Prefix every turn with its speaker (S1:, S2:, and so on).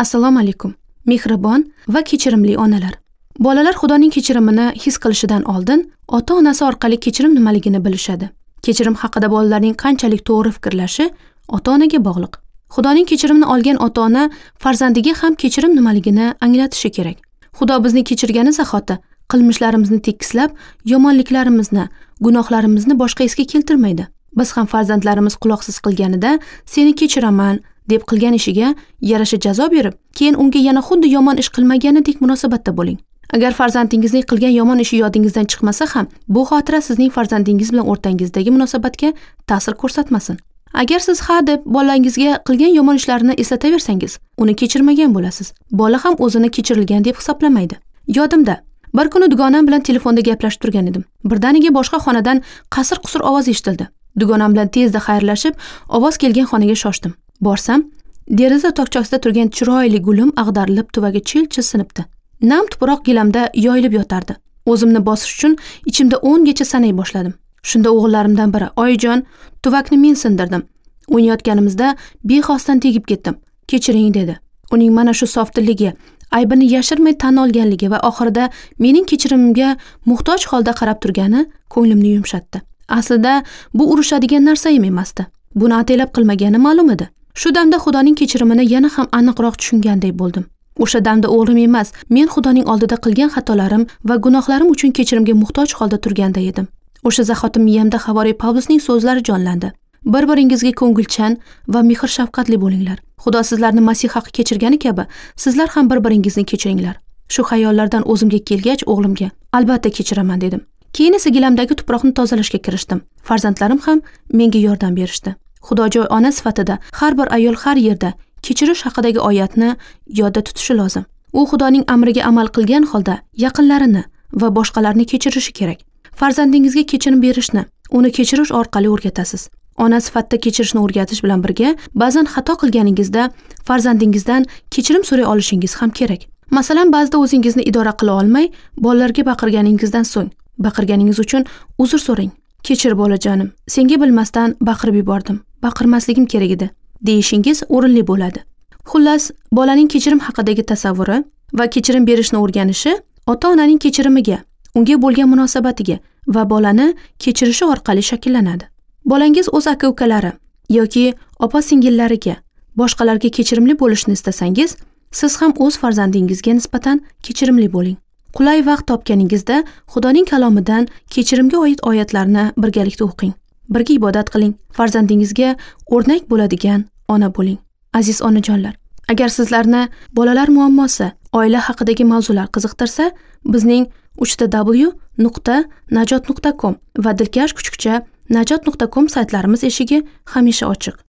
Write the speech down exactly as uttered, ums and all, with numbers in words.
S1: Assalomu alaykum. Mehribon va kechirimli onalar. Bolalar Xudoning kechirimini his qilishidan oldin ota-onasi orqali kechirim nimaligini bilishadi. Kechirim haqida bolalarning qanchalik to'g'ri fikrlashi ota-onaga bog'liq. Xudoning kechirimini olgan ota-ona farzandiga ham kechirim nimaligini anglatishi kerak. Xudo bizni kechirgani zahoti qilmishlarimizni tekislab, yomonliklarimizni, gunohlarimizni boshqa esga keltirmaydi. Biz ham farzandlarimiz quloqsiz qilganida seni kechiraman deb qilgan ishiga yarasha jazo berib, keyin unga yana xuddi yomon ish qilmaganidek munosabatda bo'ling. Agar farzandingizning qilgan yomon ishi yodingizdan chiqmasa ham, bu xotira sizning farzandingiz bilan o'rtangizdagi munosabatga ta'sir ko'rsatmasin. Agar siz ha deb bolangizga qilgan yomon ishlarini eslataversangiz, uni kechirmagan bo'lasiz. Bola ham o'zini kechirilgan deb hisoblamaydi. Yodimda, bir kuni dugonam bilan telefonda gaplashib turgan edim. Birdaniga boshqa xonadan qasir-qusur ovoz eshitildi. Dugonam bilan tezda xayrlashib, ovoz kelgan xonaga shoshdim. Borsam, deraza tokchasida turgan chiroyli gulim ag'darilib tuvagi chil-chil sinibdi. Nam tuproq gilamda yoyilib yotardi. O'zimni bosish uchun ichimda o'n gacha sanay boshladim. Shunda o'g'illarimdan biri, "Oyijon, tuvakni men sindirdim. O'ynayotganimizda bexosdan tegib ketdim. Kechiring" dedi. Uning mana shu softilligi, aybini yashirmay tan olganligi va oxirida mening kechirimimga muhtoj holda qarab turgani ko'nglimni yumshatdi. Aslida bu urushadigan narsa ham emasdi. Buni ataylab qilmagani ma'lum edi. Shu damda Xudoning kechirimini yana ham aniqroq tushungandek bo'ldim. O'sha damda o'g'lim emas, men Xudoning oldida qilgan xatolarim va gunohlarim uchun kechirimga muhtoj holda turganda edim. O'sha zahoti miyamda Havoriy Pavlusning so'zlari jonlandi. Bir-biringizga ko'ngilchan va mehr-shafqatli bo'linglar. Xudo sizlarni Masih haqi kechirgani kabi, sizlar ham bir-biringizni kechiringlar. Shu xayollardan o'zimga kelgach, o'g'limga, "Albatta kechiraman" dedim. Keyin esa gilamdagi tuproqni tozalashga kirishdim. Farzandlarim ham menga yordam berishdi. Xudojo'y ona sifatida har bir ayol har yerda kechirish haqidagi oyatni yodda tutishi lozim. U Xudoning amriga amal qilgan holda yaqinlarini va boshqalarni kechirishi kerak. Farzandingizga kechirim berishni, uni kechirish orqali o'rgatasiz. Ona sifatida kechirishni o'rgatish bilan birga, ba'zan xato qilganingizda farzandingizdan kechirim so'ray olishingiz ham kerak. Masalan, ba'zida o'zingizni idora qila olmay, bolalarga baqirganingizdan so'ng, baqirganingiz uchun uzr so'rang. "Kechir bolajonim, senga bilmasdan baqirib yubordim. Baqirmasligim kerak edi" deyishingiz o'rinli bo'ladi. Xullas, bolaning kechirim haqidagi tasavvuri va kechirim berishni o'rganishi ota-onaning kechirimiga, unga bo'lgan munosabatiga va bolani kechirishi orqali shakllanadi. Bolangiz o'z aka-ukalari yoki opa-singillariga, boshqalarga kechirimli bo'lishni istasangiz, siz ham o'z farzandingizga nisbatan kechirimli bo'ling. Qulay vaqt topganingizda Xudoning kalomidan kechirimga oid oyatlarni birgalikda o'qing. Birga ibodat qiling. Farzandingizga o'rnak bo'ladigan ona bo'ling. Aziz onajonlar, agar sizlarni bolalar muammosi, oila haqidagi mavzular qiziqtirsa, bizning uch ta w nuqta najot nuqta com va dilkash kuchukcha najot nuqta com saytlarimiz eshigi hamisha ochiq.